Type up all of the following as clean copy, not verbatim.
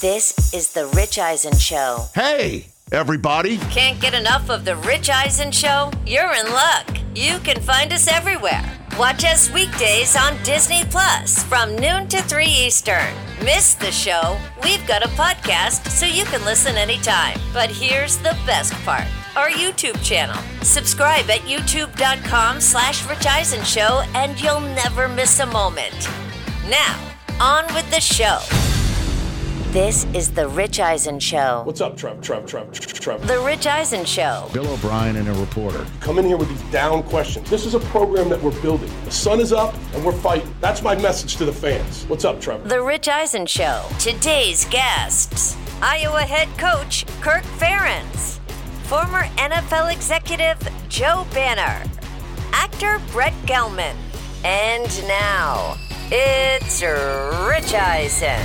This is The Rich Eisen Show. Hey, everybody. Can't get enough of The Rich Eisen Show? You're in luck. You can find us everywhere. Watch us weekdays on Disney Plus from noon to 3 Eastern. Miss the show? We've got a podcast so you can listen anytime. But here's the best part. Our YouTube channel. Subscribe at youtube.com/Rich Eisen Show and you'll never miss a moment. Now, on with the show. This is The Rich Eisen Show. What's up, Trev? The Rich Eisen Show. Bill O'Brien and a reporter. Come in here with these down questions. This is a program that we're building. The sun is up and we're fighting. That's my message to the fans. What's up, Trevor? The Rich Eisen Show. Today's guests. Iowa head coach Kirk Ferentz. Former NFL executive Joe Banner. Actor Brett Gelman. And now, it's Rich Eisen.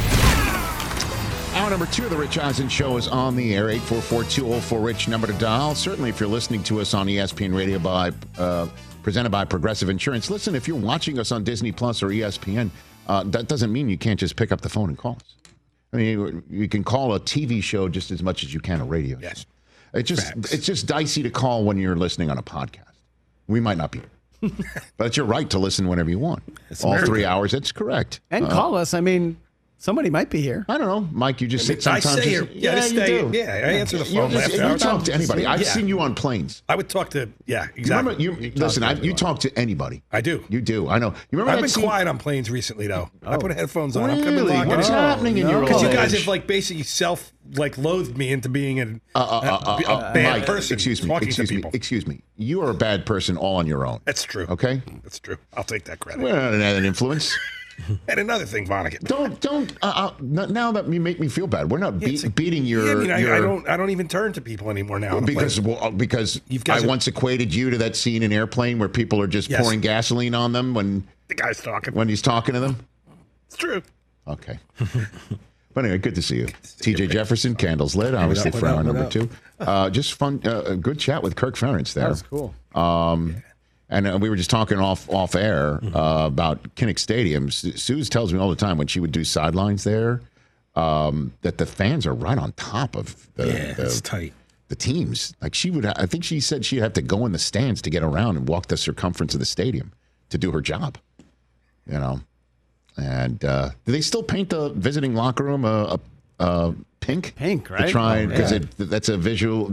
Hour number 2 of The Rich Eisen Show is on the air. 844-204-RICH, number to dial. Certainly, if you're listening to us on ESPN Radio presented by Progressive Insurance. Listen, if you're watching us on Disney Plus or ESPN, that doesn't mean you can't just pick up the phone and call us. I mean, you can call a TV show just as much as you can a radio show. Yes. It's just dicey to call when you're listening on a podcast. We might not be. But it's your right to listen whenever you want. All America. 3 hours, that's correct. And call us. I mean, somebody might be here. I don't know. Mike, you just sit sometimes. I stay here. Yeah, you do. Yeah, I answer the phone. You talk to anybody. I've seen you on planes. I would talk to, exactly. You talk to anybody. I do. You do. I know. You remember I've been quiet on planes recently, though. I put headphones on. Really? What's happening in your Because you guys have basically loathed me into being a bad Mike, person. Excuse me. You are a bad person all on your own. That's true. Okay? That's true. I'll take that credit. Well, an influence. And another thing, Vonnegut. Don't. Now that you make me feel bad, we're not beating your. I don't even turn to people anymore now. Because I once equated you to that scene in Airplane where people are just pouring gasoline on them when the guy's talking. When he's talking to them. It's true. Okay. But anyway, good to see you. TJ Jefferson, candles lit, obviously for hour number 2. Just fun, a good chat with Kirk Ferentz there. That was cool. And we were just talking off air about Kinnick Stadium. Suze tells me all the time when she would do sidelines there that the fans are right on top of it's tight. The teams. Like I think she said she'd have to go in the stands to get around and walk the circumference of the stadium to do her job. You know. And do they still paint the visiting locker room pink? Pink, right? To try because that's a visual,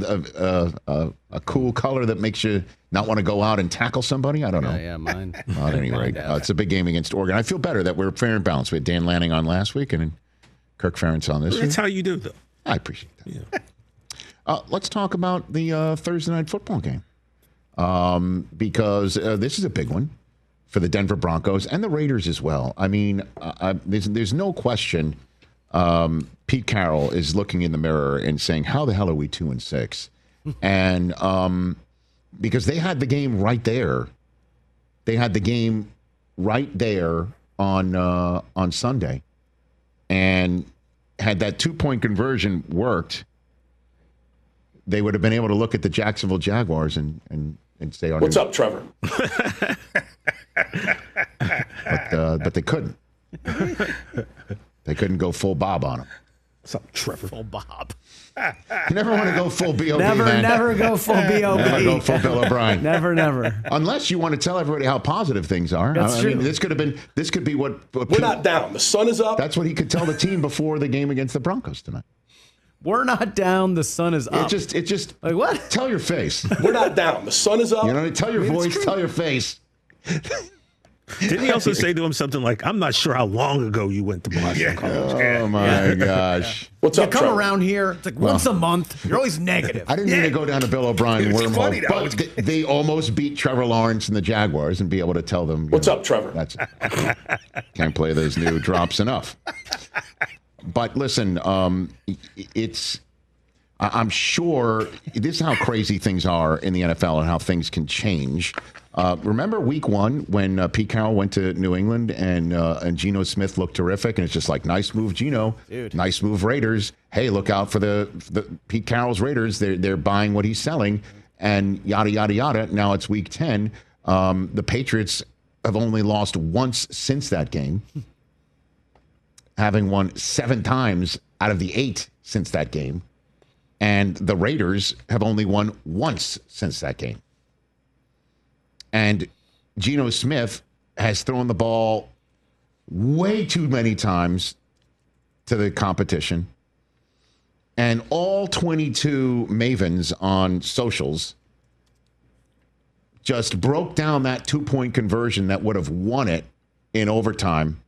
a cool color that makes you not want to go out and tackle somebody. I don't know. Yeah, mine. At any rate, it's a big game against Oregon. I feel better that we're fair and balanced. We had Dan Lanning on last week and Kirk Ferentz on this week. That's how you do, though. I appreciate that. Yeah. Let's talk about the Thursday night football game because this is a big one for the Denver Broncos and the Raiders as well. I mean, there's no question. Pete Carroll is looking in the mirror and saying, "How the hell are we 2-6?" And because they had the game right there, on Sunday, and had that 2-point conversion worked, they would have been able to look at the Jacksonville Jaguars and say, "What's up, Trevor?" But they couldn't. They couldn't go full Bob on him. What's up, Trevor? Full Bob. You never want to go full B.O.B., man. Never go full B.O.B. Never go full Bill O'Brien. Never. Unless you want to tell everybody how positive things are. That's true. I mean, this could be what we're not down. The sun is up. That's what he could tell the team before the game against the Broncos tonight. We're not down. The sun is up. It just like what? Tell your face. We're not down. The sun is up. You know, tell your voice. Tell your face. Didn't he also say to him something like, "I'm not sure how long ago you went to Boston College"? Oh my gosh! What's you up, come Trevor? around here, it's like once a month. You're always negative. I didn't mean to go down to Bill O'Brien wormhole, but they almost beat Trevor Lawrence and the Jaguars and be able to tell them, "What's up, Trevor?" That's can't play those new drops enough. But listen, I'm sure this is how crazy things are in the NFL and how things can change. Remember week 1 when Pete Carroll went to New England and Geno Smith looked terrific, and it's just like, nice move, Geno. Dude. Nice move, Raiders. Hey, look out for the Pete Carroll's Raiders. They're buying what he's selling, and yada yada yada. Now it's week 10. The Patriots have only lost once since that game. having won 7 times out of the 8 since that game. And the Raiders have only won once since that game. And Geno Smith has thrown the ball way too many times to the competition. And all 22 Mavens on socials just broke down that 2-point conversion that would have won it in overtime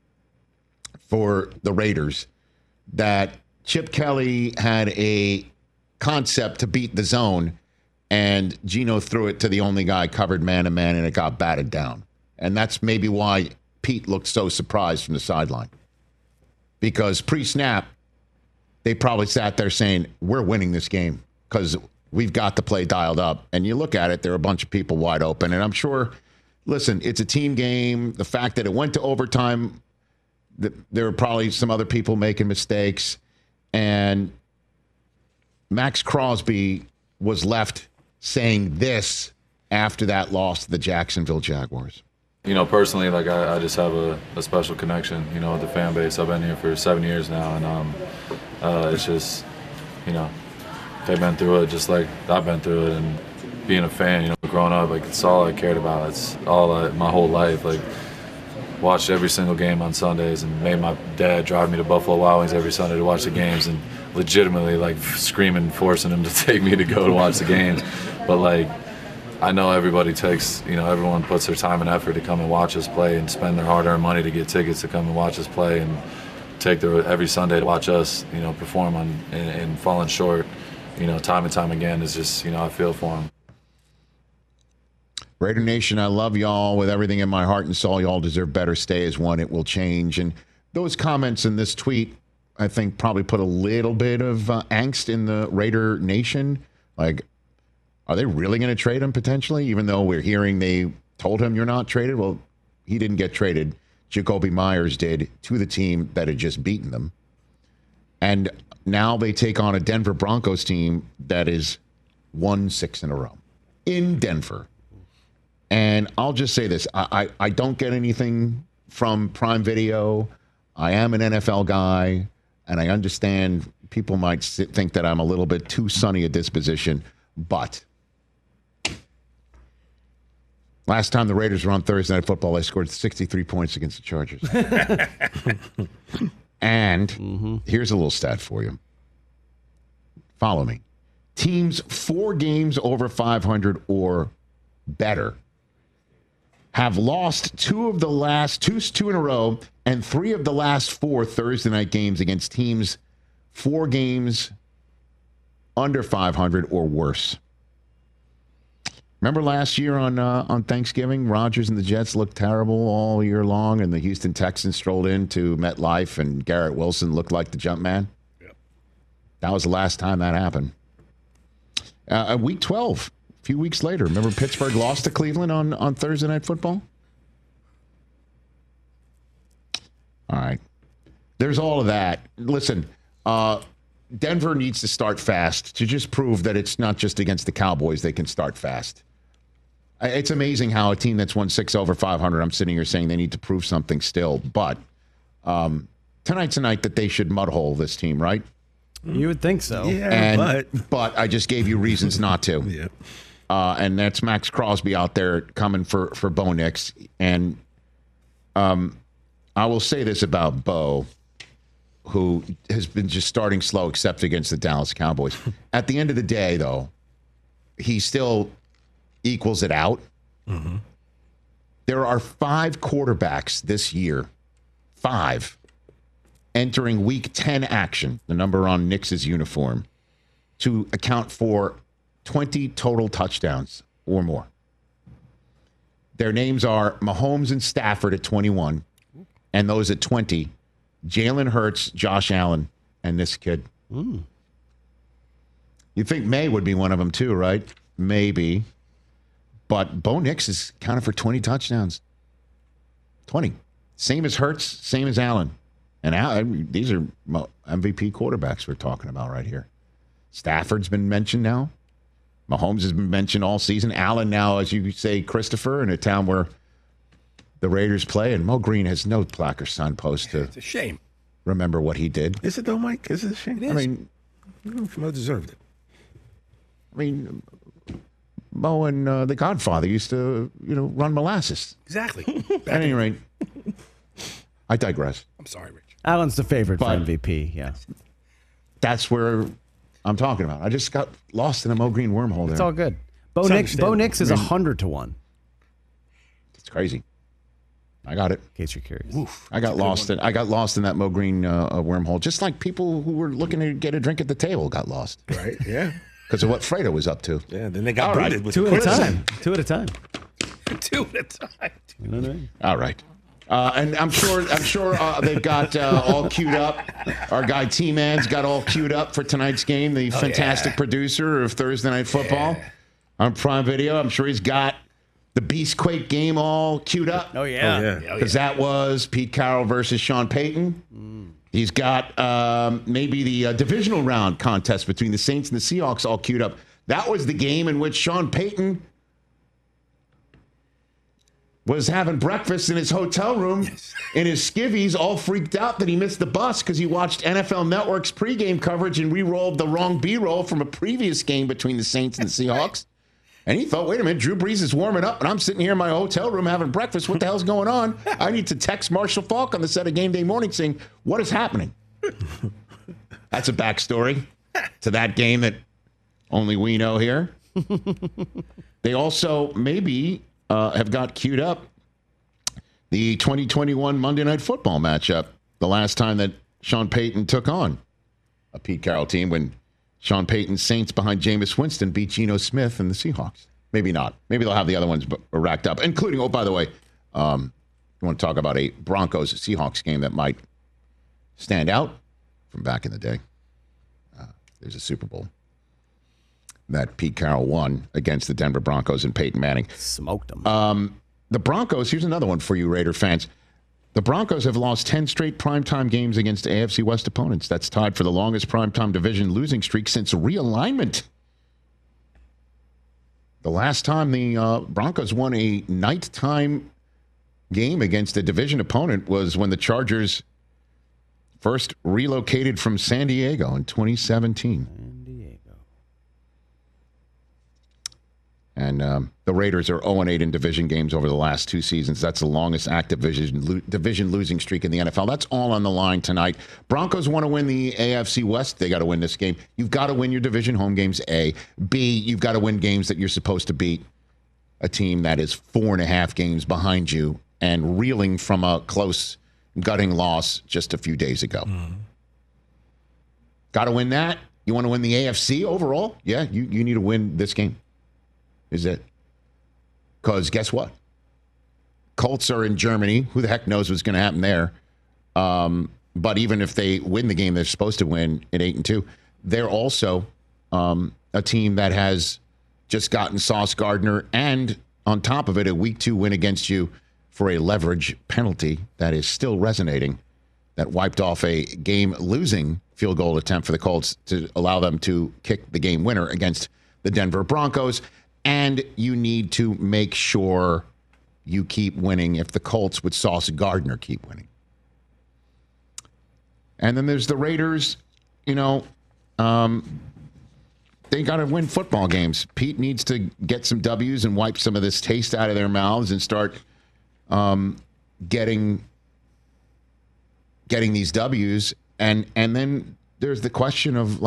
for the Raiders. That Chip Kelly had a concept to beat the zone, and Geno threw it to the only guy covered man-to-man, and it got batted down. And that's maybe why Pete looked so surprised from the sideline. Because pre-snap, they probably sat there saying, we're winning this game because we've got the play dialed up. And you look at it, there are a bunch of people wide open. And I'm sure, listen, it's a team game. The fact that it went to overtime, there were probably some other people making mistakes. And Max Crosby was left saying this after that loss to the Jacksonville Jaguars. You know, personally, like I just have a special connection, you know, with the fan base. I've been here for 7 years now, and it's just, you know, they've been through it just like I've been through it. And being a fan, you know, growing up, like it's all I cared about. It's all my whole life. Like, watched every single game on Sundays and made my dad drive me to Buffalo Wild Wings every Sunday to watch the games, and legitimately like screaming, forcing him to take me to go to watch the games. But like, I know everybody takes, you know, everyone puts their time and effort to come and watch us play and spend their hard-earned money to get tickets to come and watch us play and take every Sunday to watch us, you know, perform and falling short, you know, time and time again. Is just, you know, I feel for them. Raider Nation, I love y'all with everything in my heart and soul. Y'all deserve better. Stay as one. It will change. And those comments in this tweet, I think, probably put a little bit of angst in the Raider Nation. Like, are they really going to trade him potentially? Even though we're hearing they told him you're not traded. Well, he didn't get traded. Jacoby Myers did to the team that had just beaten them. And now they take on a Denver Broncos team that is 1-6 in a row in Denver. And I'll just say this. I don't get anything from Prime Video. I am an NFL guy, and I understand people might think that I'm a little bit too sunny a disposition, but last time the Raiders were on Thursday Night Football, they scored 63 points against the Chargers. And here's a little stat for you. Follow me. Teams 4 games over 500 or better have lost 2 of the last 2 in a row and 3 of the last 4 Thursday night games against teams 4 games under 500 or worse. Remember last year on Thanksgiving, Rodgers and the Jets looked terrible all year long, and the Houston Texans strolled into MetLife, and Garrett Wilson looked like the jump man? Yep. That was the last time that happened. Week 12. A few weeks later, remember Pittsburgh lost to Cleveland on Thursday Night Football? All right. There's all of that. Listen, Denver needs to start fast to just prove that it's not just against the Cowboys they can start fast. It's amazing how a team that's won 6 over 500, I'm sitting here saying they need to prove something still. But tonight's a night that they should mudhole this team, right? You would think so. Yeah, but I just gave you reasons not to. Yeah. And that's Max Crosby out there coming for Bo Nix. And I will say this about Bo, who has been just starting slow except against the Dallas Cowboys. At the end of the day, though, he still equals it out. Mm-hmm. There are 5 quarterbacks this year, 5, entering Week 10 action, the number on Nix's uniform, to account for 20 total touchdowns or more. Their names are Mahomes and Stafford at 21, and those at 20, Jalen Hurts, Josh Allen, and this kid. Mm. You'd think May would be one of them too, right? Maybe. But Bo Nix is counted for 20 touchdowns. 20. Same as Hurts, same as Allen. And these are MVP quarterbacks we're talking about right here. Stafford's been mentioned now. Mahomes has been mentioned all season. Allen now, as you say, Christopher, in a town where the Raiders play, and Mo Green has no plaque or signpost to. It's a shame. remember what he did. Is it though, Mike? Is it a shame? I mean, Mo deserved it. Mo and The Godfather used to, run molasses. Exactly. At any rate, I digress. I'm sorry, Rich. Allen's the favorite for But- MVP. Yeah, That's where I'm talking about. I just got lost in a Mo Green wormhole there. it's all good. Bo It's Nix understandable. is 100-1. It's crazy. I got it. In case you're curious. I got lost in that Mo Green wormhole, just like people who were looking to get a drink at the table got lost Right? Yeah. because of what Fredo was up to. Yeah. Then they got All right. booted with Two the at a criticism. time. Two at a time. 2 at a time. You know what I mean? All right. And I'm sure they've got all queued up. Our guy T-Man's got all queued up for tonight's game. The fantastic producer of Thursday Night Football on Prime Video. I'm sure he's got the Beastquake game all queued up. Oh, yeah. Yeah. Because that was Pete Carroll versus Sean Payton. He's got maybe the divisional round contest between the Saints and the Seahawks all queued up. That was the game in which Sean Payton was having breakfast in his hotel room in his skivvies, all freaked out that he missed the bus because he watched NFL Network's pregame coverage and re-rolled the wrong B-roll from a previous game between the Saints and the Seahawks. And he thought, wait a minute, Drew Brees is warming up, and I'm sitting here in my hotel room having breakfast. What the hell's going on? I need to text Marshall Faulk on the set of Game Day Morning saying, what is happening? That's a backstory to that game that only we know here. They also maybe have got queued up the 2021 Monday Night Football matchup, the last time that Sean Payton took on a Pete Carroll team when Sean Payton's Saints behind Jameis Winston beat Geno Smith and the Seahawks. Maybe not. Maybe they'll have the other ones racked up, including, oh, by the way, you want to talk about a Broncos-Seahawks game that might stand out from back in the day. There's a Super Bowl that Pete Carroll won against the Denver Broncos and Peyton Manning. Smoked them. The Broncos, here's another one for you Raider fans. The Broncos have lost 10 straight primetime games against AFC West opponents. That's tied for the longest primetime division losing streak since realignment. The last time the Broncos won a nighttime game against a division opponent was when the Chargers first relocated from San Diego in 2017. And the Raiders are 0-8 in division games over the last 2 seasons. That's the longest active division losing streak in the NFL. That's all on the line tonight. Broncos want to win the AFC West. They got to win this game. You've got to win your division home games, A. B, you've got to win games that you're supposed to beat a team that is 4.5 games behind you and reeling from a close gutting loss just a few days ago. Got to win that. You want to win the AFC overall? Yeah, you need to win this game. Is it? Because guess what? Colts are in Germany. Who the heck knows what's going to happen there? But even if they win the game they're supposed to win at 8-2, they're also a team that has just gotten Sauce Gardner and on top of it, a week 2 win against you for a leverage penalty that is still resonating, that wiped off a game-losing field goal attempt for the Colts to allow them to kick the game winner against the Denver Broncos. And you need to make sure you keep winning if the Colts with Sauce Gardner keep winning. And then there's the Raiders, they got to win football games. Pete needs to get some W's and wipe some of this taste out of their mouths and start getting these W's. And then there's the question of,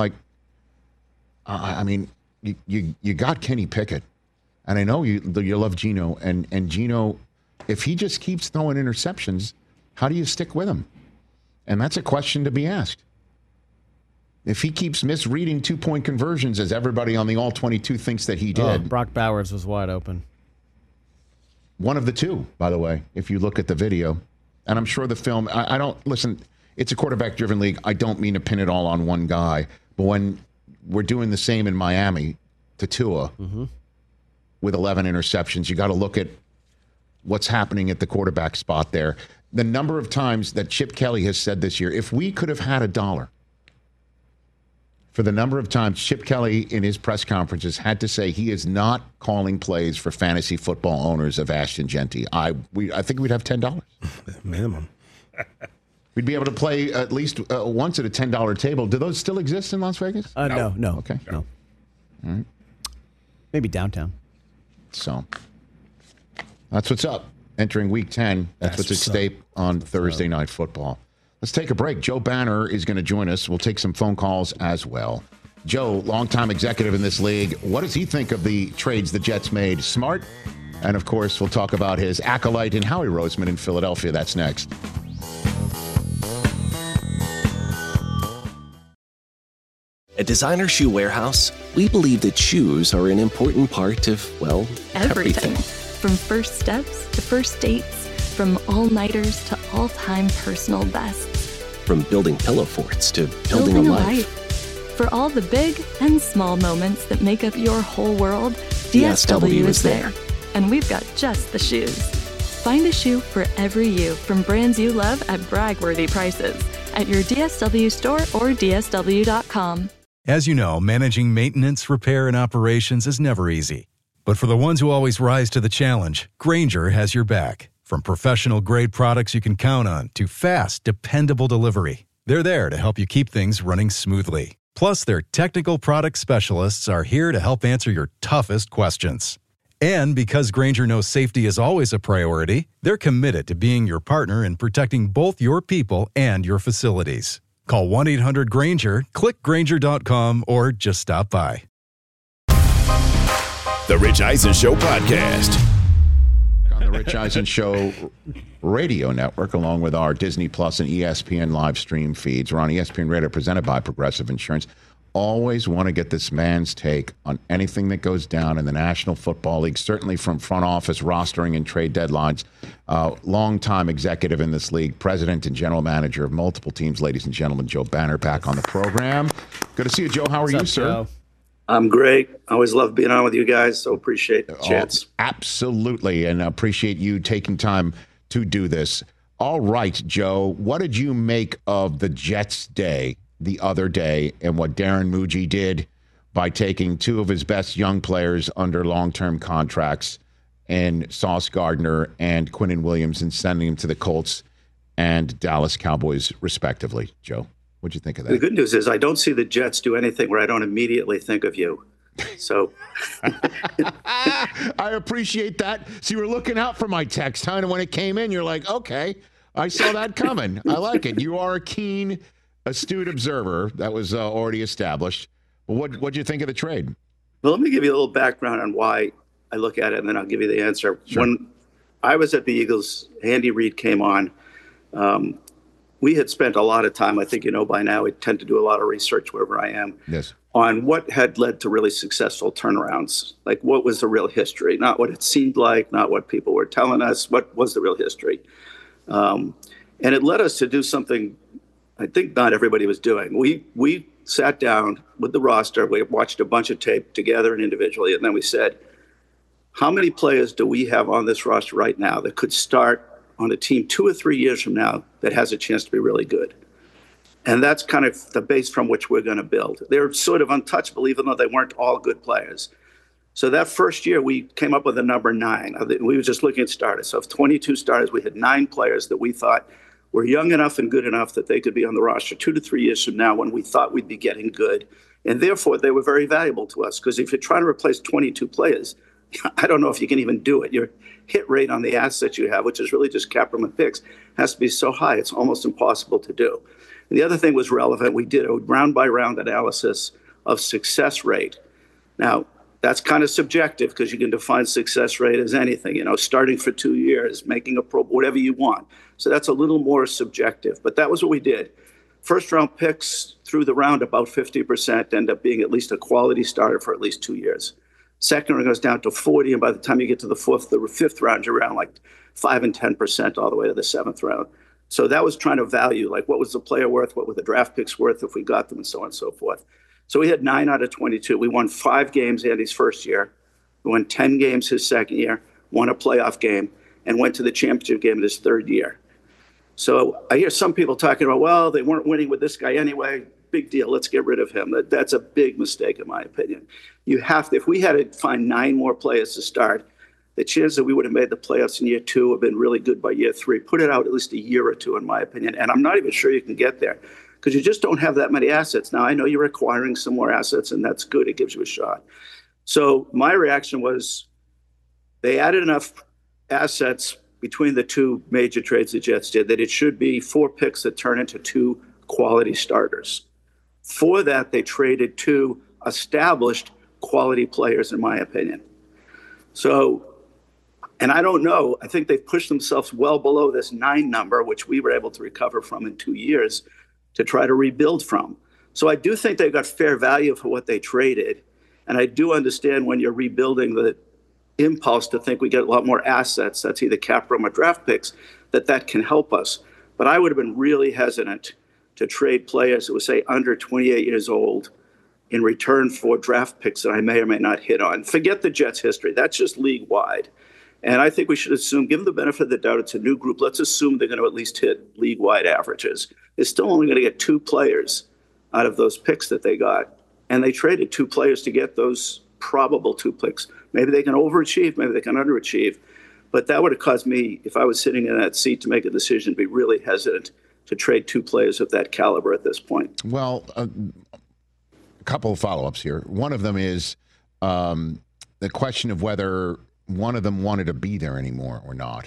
you got Kenny Pickett, and I know you love Geno, and Geno, if he just keeps throwing interceptions, how do you stick with him? And that's a question to be asked. If he keeps misreading 2-point conversions, as everybody on the All-22 thinks that he did. Brock Bowers was wide open. One of the two, by the way, if you look at the video. And I'm sure the film, I don't, listen, it's a quarterback-driven league. I don't mean to pin it all on one guy. But when we're doing the same in Miami to Tua with 11 interceptions, you got to look at what's happening at the quarterback spot there. The number of times that Chip Kelly has said this year, if we could have had $1 for the number of times Chip Kelly in his press conferences had to say he is not calling plays for fantasy football owners of Ashton Genty, I think we'd have $10. Minimum. we'd be able to play at least once at a $10 table. Do those still exist in Las Vegas? No. Okay. No. All right. Maybe downtown. So that's what's up. Entering Week 10. That's what's at stake on Thursday Night Football. Let's take a break. Joe Banner is going to join us. We'll take some phone calls as well. Joe, longtime executive in this league. What does he think of the trades the Jets made? Smart? And, of course, we'll talk about his acolyte and Howie Roseman in Philadelphia. That's next. At Designer Shoe Warehouse, we believe that shoes are an important part of, well, everything. From first steps to first dates, from all-nighters to all-time personal bests. From building pillow forts to building a life. For all the big and small moments that make up your whole world, DSW is there. And we've got just the shoes. Find a shoe for every you from brands you love at brag-worthy prices at your DSW store or DSW.com. As you know, managing maintenance, repair, and operations is never easy. But for the ones who always rise to the challenge, Grainger has your back. From professional-grade products you can count on to fast, dependable delivery, they're there to help you keep things running smoothly. Plus, their technical product specialists are here to help answer your toughest questions. And because Grainger knows safety is always a priority, they're committed to being your partner in protecting both your people and your facilities. Call 1-800-GRAINGER, click Grainger.com, or just stop by. The Rich Eisen Show podcast. On the Rich Eisen Show radio network, along with our Disney Plus and ESPN live stream feeds. We're on ESPN Radio, presented by Progressive Insurance. Always want to get this man's take on anything that goes down in the National Football League, certainly from front office rostering and trade deadlines. Longtime executive in this league, president and general manager of multiple teams, ladies and gentlemen, Joe Banner, back on the program. Good to see you, Joe. How are you, sir? Joe? I'm great. I always love being on with you guys, so appreciate the chance. Absolutely, and appreciate you taking time to do this. All right, Joe, what did you make of the Jets' day the other day and what Darren Muji did by taking two of his best young players under long-term contracts and Sauce Gardner and Quinnen Williams and sending them to the Colts and Dallas Cowboys, respectively? Joe, what'd you think of that? The good news is I don't see the Jets do anything where I don't immediately think of you. So I appreciate that. So you were looking out for my text, huh? And when it came in, you're like, okay, I saw that coming. I like it. You are a keen, astute observer. That was already established. But what'd you think of the trade? Well, let me give you a little background on why I look at it, and then I'll give you the answer. Sure. When I was at the Eagles, Andy Reid came on. We had spent a lot of time, I think you know by now, I tend to do a lot of research wherever I am, yes, on what had led to really successful turnarounds. Like, what was the real history? Not what it seemed like, not what people were telling us. What was the real history? And it led us to do something I think not everybody was doing. We sat down with the roster. We watched a bunch of tape together and individually, and then we said, how many players do we have on this roster right now that could start on a team 2 or 3 years from now that has a chance to be really good? And that's kind of the base from which we're going to build. They're sort of untouchable, even though they weren't all good players. So that first year, we came up with a number 9. We were just looking at starters. So of 22 starters, we had 9 players that we thought were young enough and good enough that they could be on the roster 2 to 3 years from now when we thought we'd be getting good. And therefore, they were very valuable to us, because if you're trying to replace 22 players, I don't know if you can even do it. Your hit rate on the assets you have, which is really just cap room and picks, has to be so high, it's almost impossible to do. And the other thing was relevant. We did a round-by-round analysis of success rate. Now, that's kind of subjective, because you can define success rate as anything, starting for 2 years, making a pro, whatever you want. So that's a little more subjective, but that was what we did. First-round picks through the round, about 50% end up being at least a quality starter for at least 2 years. Second round goes down to 40, and by the time you get to the fifth round, you're around like 5 and 10% all the way to the 7th round. So that was trying to value, like, what was the player worth, what were the draft picks worth if we got them, and so on and so forth. So we had 9 out of 22. We won 5 games Andy's first year. We won 10 games his second year, won a playoff game, and went to the championship game in his third year. So I hear some people talking about, well, they weren't winning with this guy anyway. Big deal. Let's get rid of him. That's a big mistake, in my opinion. You have to, if we had to find 9 more players to start, the chance that we would have made the playoffs in year 2 have been really good by year 3. Put it out at least a year or 2, in my opinion. And I'm not even sure you can get there because you just don't have that many assets. Now, I know you're acquiring some more assets, and that's good. It gives you a shot. So my reaction was they added enough assets between the 2 major trades the Jets did that it should be 4 picks that turn into 2 quality starters. For that, they traded 2 established quality players, in my opinion. So, and I don't know, I think they've pushed themselves well below this 9 number, which we were able to recover from in 2 years to try to rebuild from. So I do think they got fair value for what they traded. And I do understand when you're rebuilding the impulse to think we get a lot more assets, that's either cap room or draft picks, that can help us. But I would have been really hesitant to trade players that would say under 28 years old in return for draft picks that I may or may not hit on. Forget the Jets' history. That's just league-wide. And I think we should assume, give them the benefit of the doubt, it's a new group. Let's assume they're going to at least hit league-wide averages. They're still only going to get 2 players out of those picks that they got. And they traded 2 players to get those probable 2 picks. Maybe they can overachieve, maybe they can underachieve. But that would have caused me, if I was sitting in that seat to make a decision, be really hesitant to trade 2 players of that caliber at this point. Well, a couple of follow-ups here. One of them is the question of whether one of them wanted to be there anymore or not,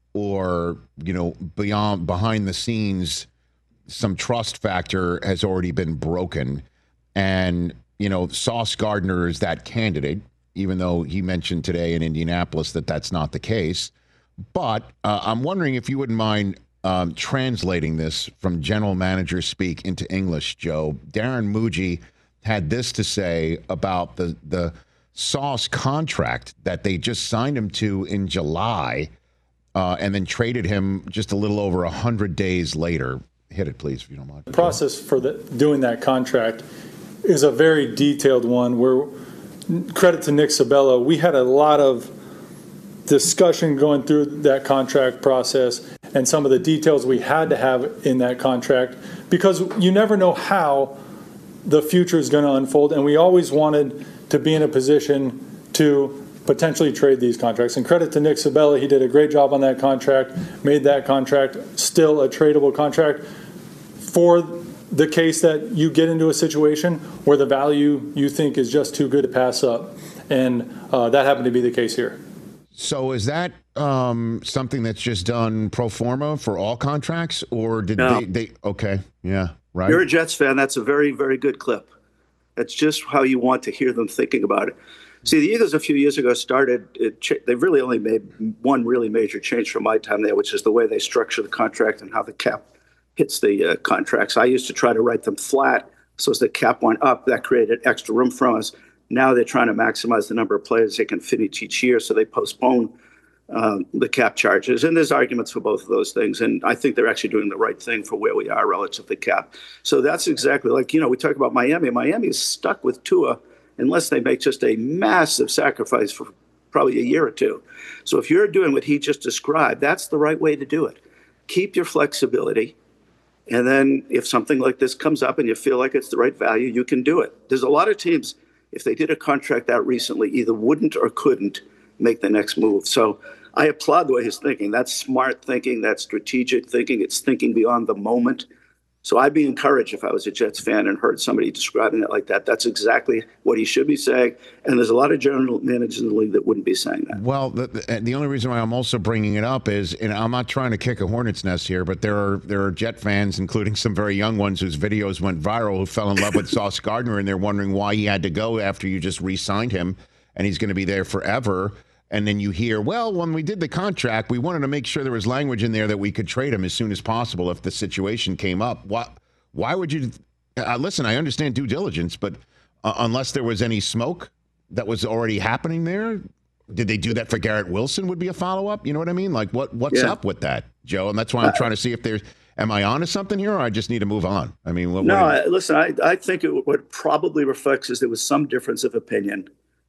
or, you know, behind the scenes, some trust factor has already been broken. And, you know, Sauce Gardner is that candidate, even though he mentioned today in Indianapolis that that's not the case. But I'm wondering if you wouldn't mind translating this from general manager speak into English, Joe. Darren Muji had this to say about the Sauce contract that they just signed him to in July and then traded him just a little over 100 days later. Hit it, please, if you don't mind. The process for doing that contract is a very detailed one where, credit to Nick Sabella, we had a lot of discussion going through that contract process and some of the details we had to have in that contract because you never know how the future is going to unfold, and we always wanted to be in a position to potentially trade these contracts. And credit to Nick Sabella, he did a great job on that contract, made that contract still a tradable contract for the case that you get into a situation where the value you think is just too good to pass up. And that happened to be the case here. So is that something that's just done pro forma for all contracts, or did they okay, yeah, right? You're a Jets fan. That's a very, very good clip. That's just how you want to hear them thinking about it. See, the Eagles a few years ago they've really only made one really major change from my time there, which is the way they structure the contract and how the cap hits the contracts. I used to try to write them flat, so as the cap went up, that created extra room for us. Now they're trying to maximize the number of players they can finish each year, so they postpone the cap charges. And there's arguments for both of those things, and I think they're actually doing the right thing for where we are relative to cap. So that's exactly like, we talk about Miami. Miami is stuck with Tua unless they make just a massive sacrifice for probably a year or 2. So if you're doing what he just described, that's the right way to do it. Keep your flexibility. And then if something like this comes up and you feel like it's the right value, you can do it. There's a lot of teams, if they did a contract out recently, either wouldn't or couldn't make the next move. So I applaud the way he's thinking. That's smart thinking. That's strategic thinking. It's thinking beyond the moment. So I'd be encouraged if I was a Jets fan and heard somebody describing it like that. That's exactly what he should be saying. And there's a lot of general managers in the league that wouldn't be saying that. Well, the only reason why I'm also bringing it up is, and I'm not trying to kick a hornet's nest here, but there are Jet fans, including some very young ones whose videos went viral, who fell in love with Sauce Gardner, and they're wondering why he had to go after you just re-signed him and he's going to be there forever. And then you hear, well, when we did the contract, we wanted to make sure there was language in there that we could trade him as soon as possible if the situation came up. Why would you listen? I understand due diligence, but unless there was any smoke that was already happening there, did they do that for Garrett Wilson? Would be a follow up. You know what I mean? Like what's up with that, Joe? And that's why I'm trying to see if am I onto something here, or I just need to move on? I mean, listen. I think what probably reflects is there was some difference of opinion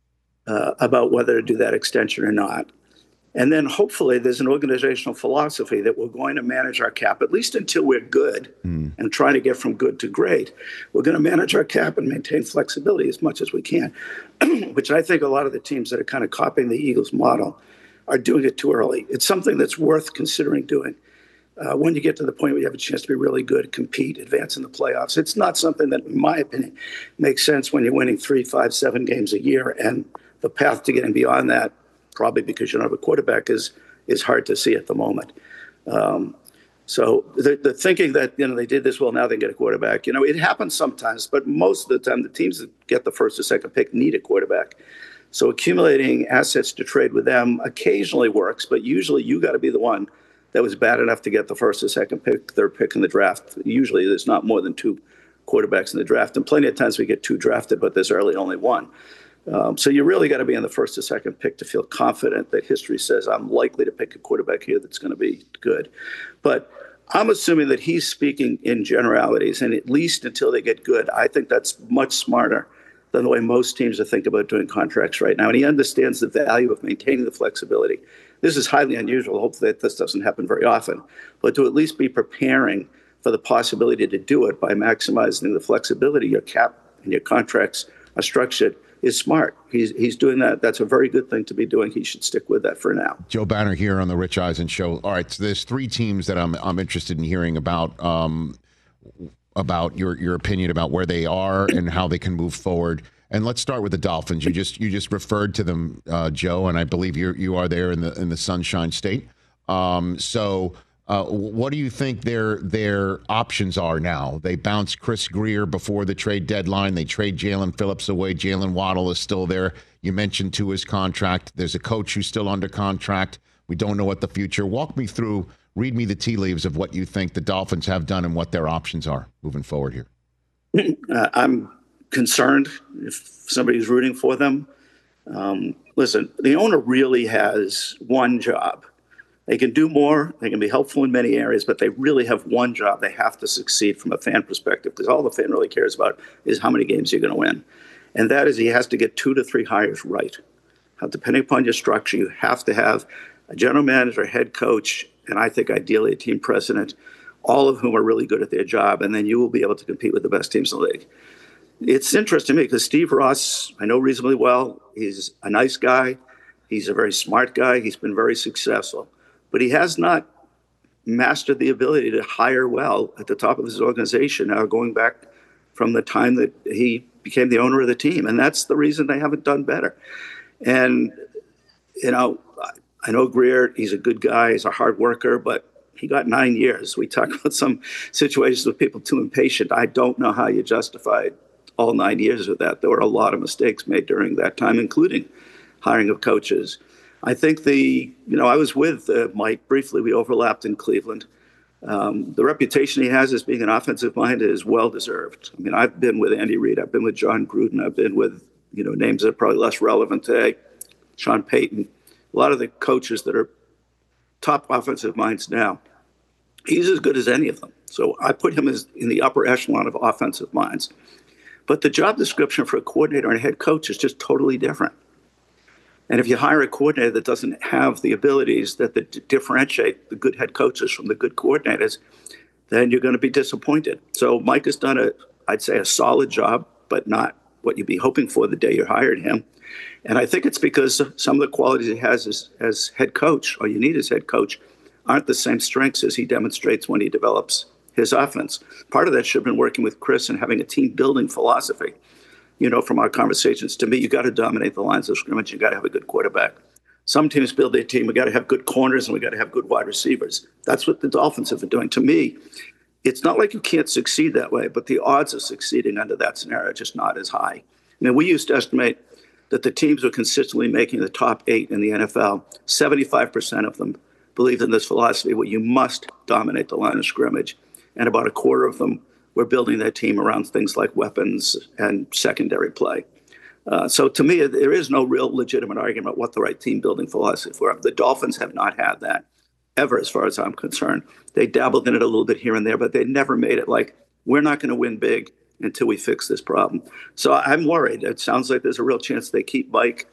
about whether to do that extension or not. And then hopefully there's an organizational philosophy that we're going to manage our cap, at least until we're good and trying to get from good to great. We're going to manage our cap and maintain flexibility as much as we can, which I think a lot of the teams that are kind of copying the Eagles model are doing it too early. It's something that's worth considering doing. When you get to the point where you have a chance to be really good, compete, advance in the playoffs, it's not something that, in my opinion, makes sense when you're winning 3, 5, 7 games a year. And the path to getting beyond that, probably because you don't have a quarterback, is hard to see at the moment. So the thinking that, they did this well, now they get a quarterback, it happens sometimes, but most of the time the teams that get the first or second pick need a quarterback. So accumulating assets to trade with them occasionally works, but usually you got to be the one that was bad enough to get the first or second pick, third pick in the draft. Usually there's not more than 2 quarterbacks in the draft, and plenty of times we get 2 drafted, but there's early only 1. So you really got to be in the first or second pick to feel confident that history says I'm likely to pick a quarterback here that's going to be good. But I'm assuming that he's speaking in generalities, and at least until they get good, I think that's much smarter than the way most teams are thinking about doing contracts right now. And he understands the value of maintaining the flexibility. This is highly unusual. Hopefully this doesn't happen very often, but to at least be preparing for the possibility to do it by maximizing the flexibility your cap and your contracts are structured is smart. He's doing that. That's a very good thing to be doing. He should stick with that for now. Joe Banner here on the Rich Eisen Show. All right, so there's 3 teams that I'm interested in hearing about your opinion about where they are and how they can move forward. And let's start with the Dolphins. You just referred to them, Joe, and I believe you are there in the Sunshine State. What do you think their options are now? They bounced Chris Grier before the trade deadline. They trade Jalen Phillips away. Jalen Waddle is still there. You mentioned Tua's contract. There's a coach who's still under contract. We don't know what the future. Walk me through, read me the tea leaves of what you think the Dolphins have done and what their options are moving forward here. I'm concerned if somebody's rooting for them. Listen, the owner really has one job. They can do more. They can be helpful in many areas, but they really have one job. They have to succeed from a fan perspective, because all the fan really cares about is how many games you're going to win. And that is, he has to get 2 to 3 hires right. Depending upon your structure, you have to have a general manager, head coach, and I think ideally a team president, all of whom are really good at their job, and then you will be able to compete with the best teams in the league. It's interesting to me because Steve Ross, I know reasonably well. He's a nice guy. He's a very smart guy. He's been very successful. But he has not mastered the ability to hire well at the top of his organization now, going back from the time that he became the owner of the team. And that's the reason they haven't done better. And, I know Grier, he's a good guy. He's a hard worker, but he got 9 years. We talk about some situations with people too impatient. I don't know how you justified all 9 years of that. There were a lot of mistakes made during that time, including hiring of coaches. I think I was with Mike briefly. We overlapped in Cleveland. The reputation he has as being an offensive mind is well-deserved. I mean, I've been with Andy Reid. I've been with John Gruden. I've been with, names that are probably less relevant today, Sean Payton, a lot of the coaches that are top offensive minds now. He's as good as any of them. So I put him in the upper echelon of offensive minds. But the job description for a coordinator and a head coach is just totally different. And if you hire a coordinator that doesn't have the abilities that differentiate the good head coaches from the good coordinators, then you're going to be disappointed. So Mike has done I'd say a solid job, but not what you'd be hoping for the day you hired him. And I think it's because some of the qualities he has as head coach, or you need as head coach, aren't the same strengths as he demonstrates when he develops his offense. Part of that should have been working with Chris and having a team-building philosophy. From our conversations, to me, you got to dominate the lines of scrimmage. You got to have a good quarterback. Some teams build their team. We got to have good corners and we got to have good wide receivers. That's what the Dolphins have been doing. To me, it's not like you can't succeed that way, but the odds of succeeding under that scenario are just not as high. We used to estimate that the teams were consistently making the top 8 in the NFL. 75% of them believed in this philosophy where you must dominate the line of scrimmage, and about a quarter of them were building their team around things like weapons and secondary play. So to me, there is no real legitimate argument what the right team-building philosophy for. The Dolphins have not had that ever, as far as I'm concerned. They dabbled in it a little bit here and there, but they never made it like, we're not going to win big until we fix this problem. So I'm worried. It sounds like there's a real chance they keep Mike.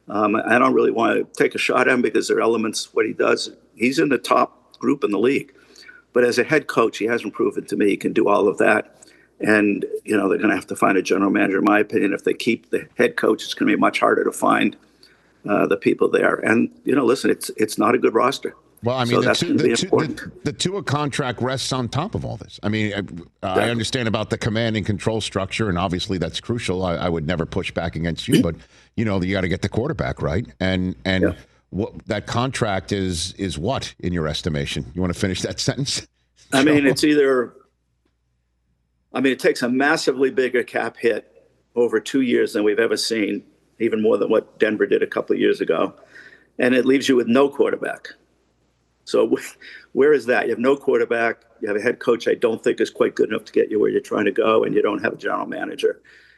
I don't really want to take a shot at him because there are elements what he does. He's in the top group in the league. But as a head coach, he hasn't proven to me he can do all of that. And, they're going to have to find a general manager, in my opinion. If they keep the head coach, it's going to be much harder to find the people there. And, listen, it's not a good roster. Well, I mean, so the Tua contract rests on top of all this. I mean, I understand about the command and control structure, and obviously that's crucial. I would never push back against you, but, you got to get the quarterback right. And what that contract is what, in your estimation? You want to finish that sentence? I mean, it takes a massively bigger cap hit over 2 years than we've ever seen, even more than what Denver did a couple of years ago. And it leaves you with no quarterback. So where is that? You have no quarterback. You have a head coach I don't think is quite good enough to get you where you're trying to go, and you don't have a general manager.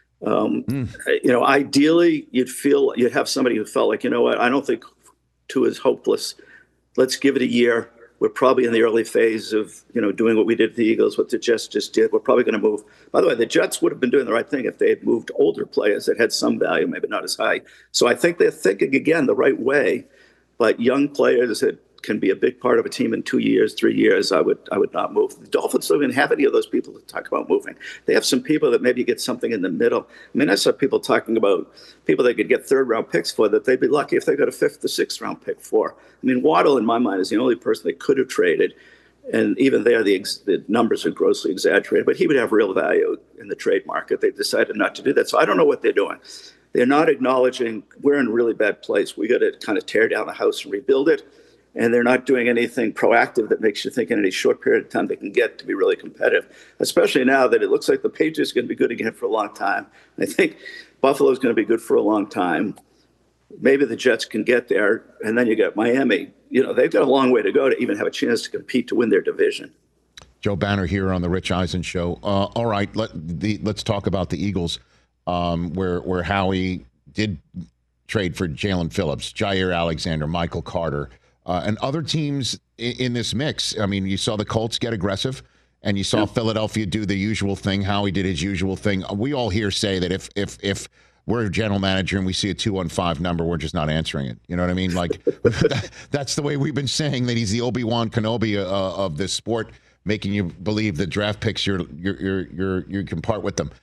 Ideally, you'd have somebody who felt like, you know what, I don't think Tua is hopeless. Let's give it a year. We're probably in the early phase of, doing what we did to the Eagles, what the Jets just did. We're probably going to move. By the way, the Jets would have been doing the right thing if they had moved older players that had some value, maybe not as high. So I think they're thinking, again, the right way. But young players that can be a big part of a team in 2 years, 3 years, I would not move. The Dolphins don't even have any of those people to talk about moving. They have some people that maybe get something in the middle. I mean, I saw people talking about people they could get third-round picks for that they'd be lucky if they got a fifth or sixth-round pick for. I mean, Waddle, in my mind, is the only person they could have traded. And even there, the numbers are grossly exaggerated. But he would have real value in the trade market. They decided not to do that. So I don't know what they're doing. They're not acknowledging we're in a really bad place. We got to kind of tear down the house and rebuild it. And they're not doing anything proactive that makes you think in any short period of time they can get to be really competitive, especially now that it looks like the Patriots are going to be good again for a long time. I think Buffalo's going to be good for a long time. Maybe the Jets can get there, and then you got Miami. They've got a long way to go to even have a chance to compete to win their division. Joe Banner here on the Rich Eisen Show. All right, let's talk about the Eagles, where Howie did trade for Jalen Phillips, Jair Alexander, Michael Carter, and other teams in this mix. I mean, you saw the Colts get aggressive, and you saw Philadelphia do the usual thing. Howie did his usual thing. We all here say that if we're a general manager and we see a 215 number, we're just not answering it. You know what I mean? Like that's the way we've been saying that he's the Obi-Wan Kenobi of this sport, making you believe the draft picks you can part with them.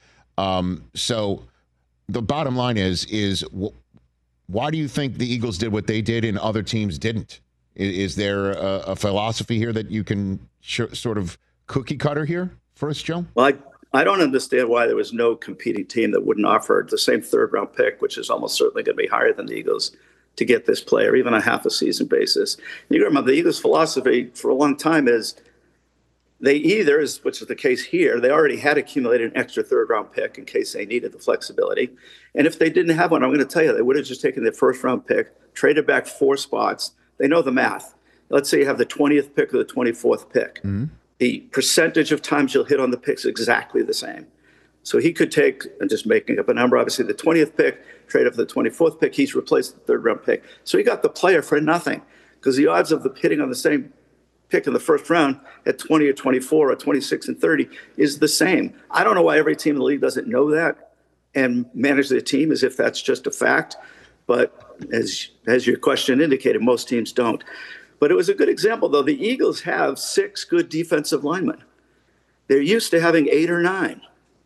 So the bottom line is why do you think the Eagles did what they did and other teams didn't? Is there a philosophy here that you can sort of cookie cutter here for us, Joe? Well, I don't understand why there was no competing team that wouldn't offer the same third-round pick, which is almost certainly going to be higher than the Eagles, to get this player, even on a half-a-season basis. You got to remember, the Eagles' philosophy for a long time is they either, which is the case here, they already had accumulated an extra third-round pick in case they needed the flexibility. And if they didn't have one, I'm going to tell you, they would have just taken their first-round pick, traded back 4 spots. They know the math. Let's say you have the 20th pick or the 24th pick. Mm-hmm. The percentage of times you'll hit on the picks exactly the same. So he could take, and just making up a number, obviously the 20th pick, trade up for the 24th pick, he's replaced the third-round pick. So he got the player for nothing, because the odds of the hitting on the same pick in the first round at 20 or 24 or 26 and 30 is the same. I don't know why every team in the league doesn't know that and manage their team as if that's just a fact. But as your question indicated, most teams don't. But it was a good example, though. The Eagles have 6 good defensive linemen. They're used to having 8 or 9.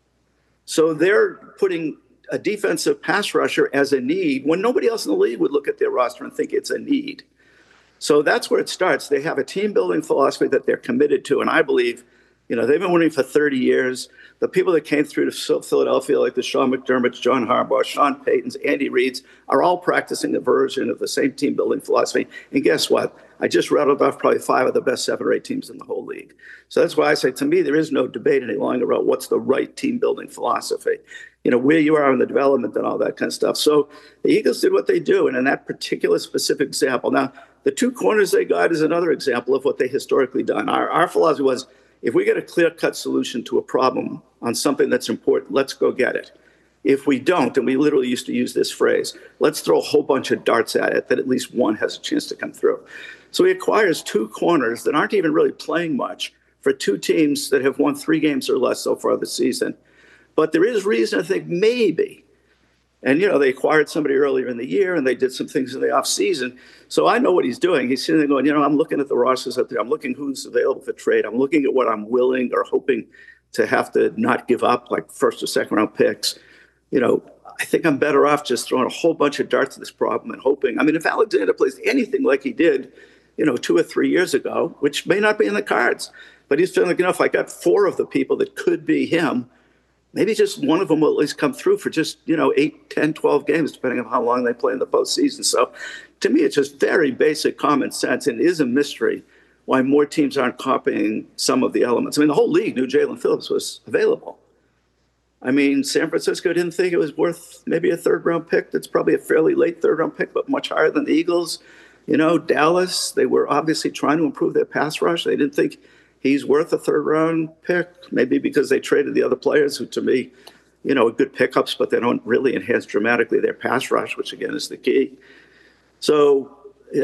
So they're putting a defensive pass rusher as a need when nobody else in the league would look at their roster and think it's a need. So that's where it starts. They have a team-building philosophy that they're committed to, and I believe, they've been winning for 30 years. The people that came through to Philadelphia, like the Sean McDermotts, John Harbaugh, Sean Paytons, Andy Reids, are all practicing a version of the same team-building philosophy. And guess what? I just rattled off probably 5 of the best 7 or 8 teams in the whole league. So that's why I say, to me, there is no debate any longer about what's the right team-building philosophy, where you are in the development and all that kind of stuff. So the Eagles did what they do, and in that particular specific example. Now, the 2 corners they got is another example of what they historically done. Our philosophy was, if we get a clear-cut solution to a problem on something that's important, let's go get it. If we don't, and we literally used to use this phrase, let's throw a whole bunch of darts at it that at least one has a chance to come through. So he acquires 2 corners that aren't even really playing much for 2 teams that have won 3 games or less so far this season. But there is reason to think maybe. And, they acquired somebody earlier in the year, and they did some things in the offseason. So I know what he's doing. He's sitting there going, I'm looking at the rosters up there. I'm looking who's available for trade. I'm looking at what I'm willing or hoping to have to not give up, like first or second round picks. I think I'm better off just throwing a whole bunch of darts at this problem and hoping. I mean, if Alexander plays anything like he did, 2 or 3 years ago, which may not be in the cards, but he's feeling like, if I got 4 of the people that could be him, maybe just one of them will at least come through for just, 8, 10, 12 games, depending on how long they play in the postseason. So to me, it's just very basic common sense, and it is a mystery why more teams aren't copying some of the elements. I mean, the whole league knew Jalen Phillips was available. I mean, San Francisco didn't think it was worth maybe a third-round pick. That's probably a fairly late third-round pick, but much higher than the Eagles. Dallas, they were obviously trying to improve their pass rush. They didn't think he's worth a third-round pick, maybe because they traded the other players who, to me, are good pickups, but they don't really enhance dramatically their pass rush, which, again, is the key. So,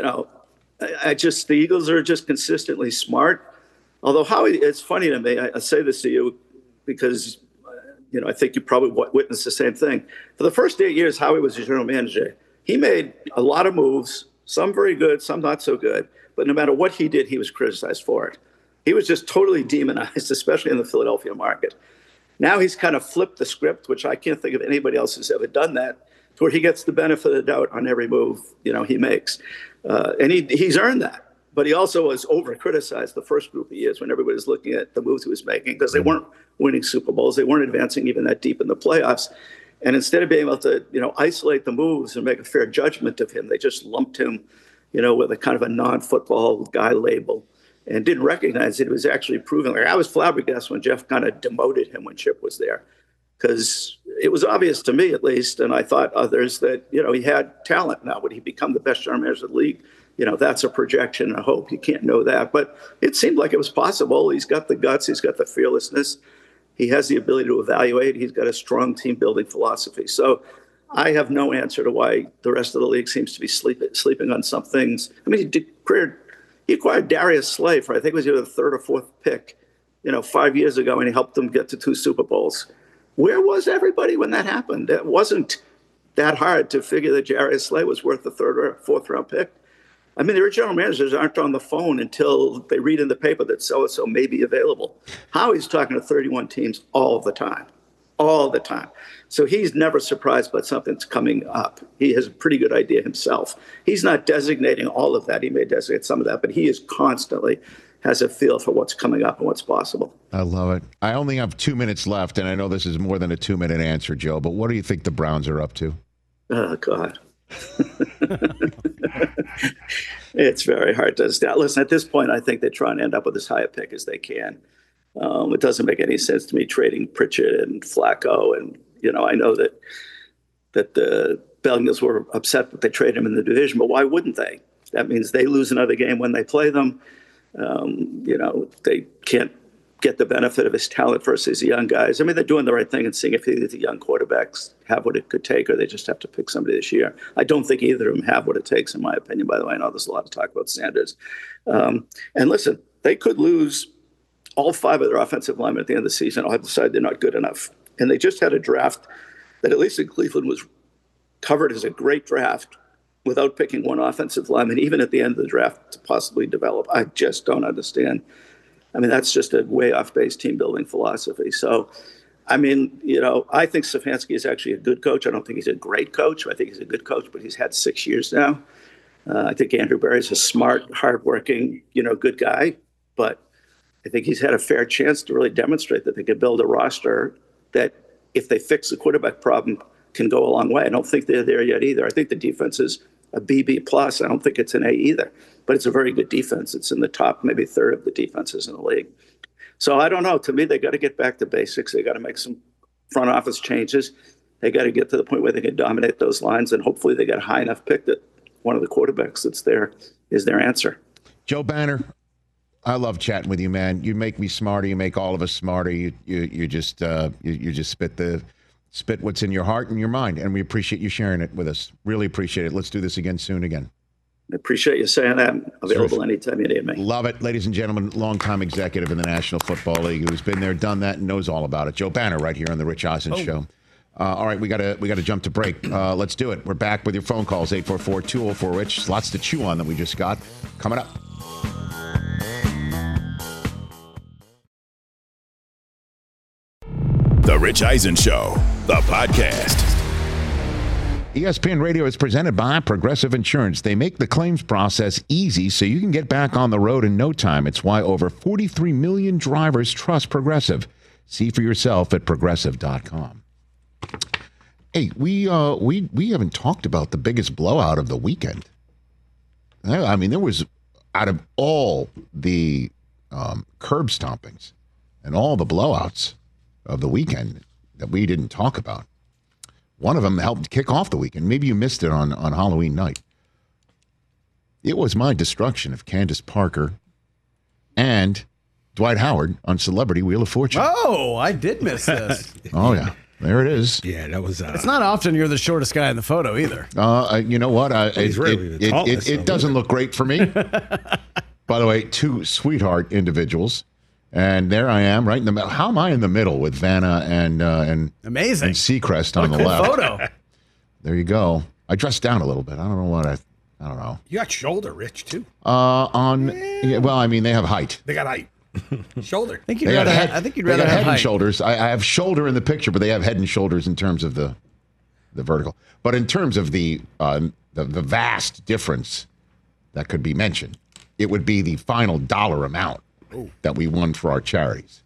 the Eagles are just consistently smart. Although, Howie, it's funny to me, I say this to you because, I think you probably witnessed the same thing. For the first 8 years, Howie was the general manager. He made a lot of moves, some very good, some not so good. But no matter what he did, he was criticized for it. He was just totally demonized, especially in the Philadelphia market. Now he's kind of flipped the script, which I can't think of anybody else who's ever done that, to where he gets the benefit of the doubt on every move, he makes. And he's earned that. But he also was over-criticized the first group of years when everybody was looking at the moves he was making because they weren't winning Super Bowls. They weren't advancing even that deep in the playoffs. And instead of being able to, isolate the moves and make a fair judgment of him, they just lumped him, with a kind of a non-football guy label and didn't recognize that it was actually proven. Like, I was flabbergasted when Jeff kind of demoted him when Chip was there because it was obvious to me, at least, and I thought others, that, he had talent. Now, would he become the best general manager of the league? That's a projection and a hope. You can't know that. But it seemed like it was possible. He's got the guts. He's got the fearlessness. He has the ability to evaluate. He's got a strong team-building philosophy. So I have no answer to why the rest of the league seems to be sleeping on some things. I mean, he acquired Darius Slay for, I think it was either the 3rd or 4th pick, 5 years ago, and he helped them get to 2 Super Bowls. Where was everybody when that happened? It wasn't that hard to figure that Darius Slay was worth the 3rd or 4th round pick. I mean, their general managers aren't on the phone until they read in the paper that so-and-so may be available. Howie's talking to 31 teams all the time. So he's never surprised by something's coming up. He has a pretty good idea himself. He's not designating all of that. He may designate some of that, but he is constantly has a feel for what's coming up and what's possible. I love it. I only have 2 minutes left, and I know this is more than a 2-minute answer, Joe, but what do you think the Browns are up to? Oh, God. It's very hard to understand. Listen, at this point, I think they're trying to end up with as high a pick as they can. It doesn't make any sense to me trading Pritchard and Flacco. And, I know that the Bengals were upset that they traded him in the division, but why wouldn't they? That means they lose another game when they play them. They can't get the benefit of his talent versus the young guys. I mean, they're doing the right thing and seeing if either the young quarterbacks have what it could take or they just have to pick somebody this year. I don't think either of them have what it takes, in my opinion. By the way, I know there's a lot of talk about Sanders. And listen, they could lose all 5 of their offensive linemen at the end of the season or decide they're not good enough. And they just had a draft that, at least in Cleveland, was covered as a great draft without picking one offensive lineman, even at the end of the draft, to possibly develop. I just don't understand. I mean, that's just a way off-base team-building philosophy. So, I mean, I think Stefanski is actually a good coach. I don't think he's a great coach. I think he's a good coach, but he's had 6 years now. I think Andrew Berry's a smart, hardworking, good guy. But I think he's had a fair chance to really demonstrate that they could build a roster that, if they fix the quarterback problem, can go a long way. I don't think they're there yet either. I think the defense is a BB+. I don't think it's an A either. But it's a very good defense. It's in the top, maybe 1/3 of the defenses in the league. So I don't know. To me, they got to get back to basics. They got to make some front office changes. They got to get to the point where they can dominate those lines, and hopefully they get a high enough pick that one of the quarterbacks that's there is their answer. Joe Banner, I love chatting with you, man. You make me smarter. You make all of us smarter. You just spit what's in your heart and your mind, and we appreciate you sharing it with us. Really appreciate it. Let's do this again soon again. I appreciate you saying that. I'm available anytime you need me. Love it. Ladies and gentlemen, longtime executive in the National Football League who's been there, done that, and knows all about it. Joe Banner right here on the Rich Eisen Show. All right, we gotta jump to break. Let's do it. We're back with your phone calls, 844-204-RICH. Lots to chew on that we just got. Coming up. The Rich Eisen Show, the podcast. ESPN Radio is presented by Progressive Insurance. They make the claims process easy so you can get back on the road in no time. It's why over 43 million drivers trust Progressive. See for yourself at Progressive.com. Hey, we haven't talked about the biggest blowout of the weekend. I mean, there was, out of all the curb stompings and all the blowouts of the weekend that we didn't talk about, one of them helped kick off the weekend. Maybe you missed it on Halloween night. It was my destruction of Candace Parker and Dwight Howard on Celebrity Wheel of Fortune. Oh, I did miss this. Oh, yeah. There it is. Yeah, that was... It's not often you're the shortest guy in the photo either. You know what? It doesn't look great for me. By the way, two sweetheart individuals. And there I am, right in the middle. How am I in the middle with Vanna and amazing and Seacrest on the left? Photo. There you go. I dressed down a little bit. I don't know what I don't know. You got shoulder, Rich, too. Well, I mean, they have height. They got height. Shoulder. I think you'd rather have head height. and shoulders. I have shoulder in the picture, but they have head and shoulders in terms of the vertical. But in terms of the vast difference that could be mentioned, it would be the final dollar amount that we won for our charities.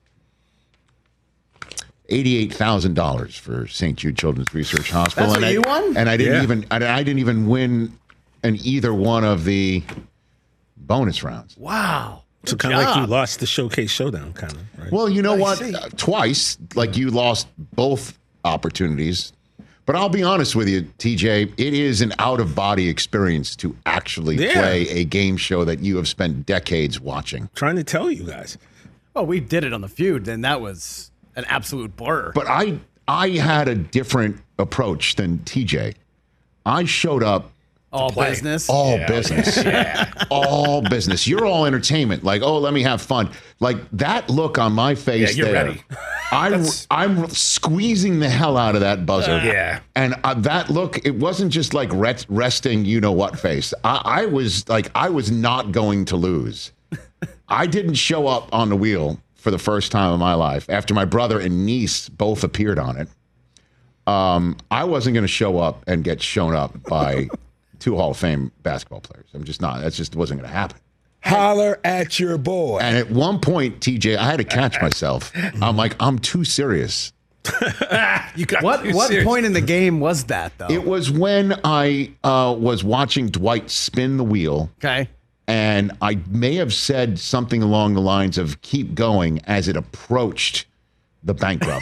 $88,000 for St. Jude Children's Research Hospital. That's what you won? And I didn't even win in either one of the bonus rounds. Wow. So kind of like you lost the Showcase Showdown, kind of, right? Well, you know what? Twice, like you lost both opportunities. But I'll be honest with you, TJ, it is an out-of-body experience to actually play a game show that you have spent decades watching. Trying to tell you guys. Well, we did it on The Feud, and that was an absolute blur. But I had a different approach than TJ. I showed up all business. All business. All business. You're all entertainment. Like, oh, let me have fun. Like that look on my face you're there. ready. I'm squeezing the hell out of that buzzer. Yeah. And that look, it wasn't just like resting you-know-what face. I was not going to lose. I didn't show up on the wheel for the first time in my life after my brother and niece both appeared on it. I wasn't going to show up and get shown up by two Hall of Fame basketball players. I'm just not. That just wasn't going to happen. Holler at your boy. And at one point, TJ, I had to catch myself. I'm like, I'm too serious. What point in the game was that, though? It was when I was watching Dwight spin the wheel. Okay. And I may have said something along the lines of keep going as it approached the bankrupt.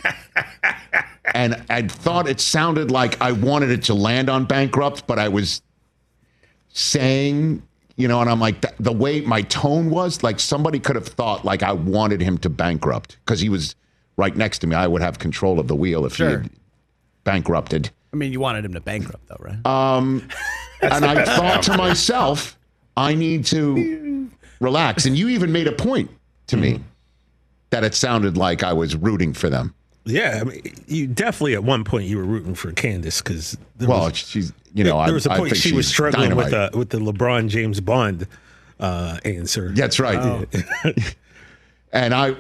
And I thought it sounded like I wanted it to land on bankrupt, but I was saying, and I'm like, the way my tone was, like somebody could have thought like I wanted him to bankrupt because he was right next to me. I would have control of the wheel if he had bankrupted. I mean, you wanted him to bankrupt, though, right? And I thought to myself, I need to relax. And you even made a point to me that it sounded like I was rooting for them. Yeah, I mean, you definitely at one point you were rooting for Candace because she's there was a point I think she was struggling dynamite. with the LeBron James Bond answer. That's right. Oh. And I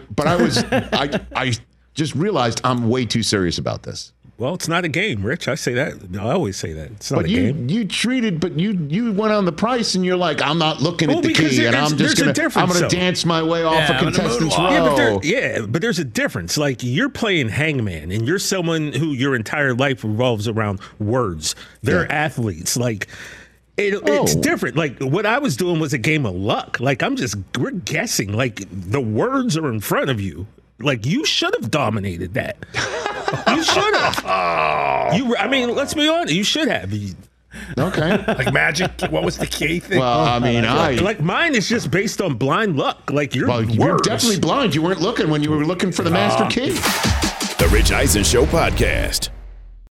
just realized I'm way too serious about this. Well, it's not a game, Rich. I say that. I always say that. It's not a game. You went on the price and you're like, I'm not looking at the key and I'm just going to dance my way off a contestant's row. But there's a difference. Like you're playing hangman and you're someone who your entire life revolves around words. They're athletes. Like it's different. Like what I was doing was a game of luck. Like we're guessing. Like the words are in front of you. Like you should have dominated that. You should have. I mean, let's be honest. You should have. Okay. Like magic. What was the key thing? Well, I mean, like mine is just based on blind luck. Like you're definitely blind. You weren't looking when you were looking for the master key. The Rich Eisen Show podcast.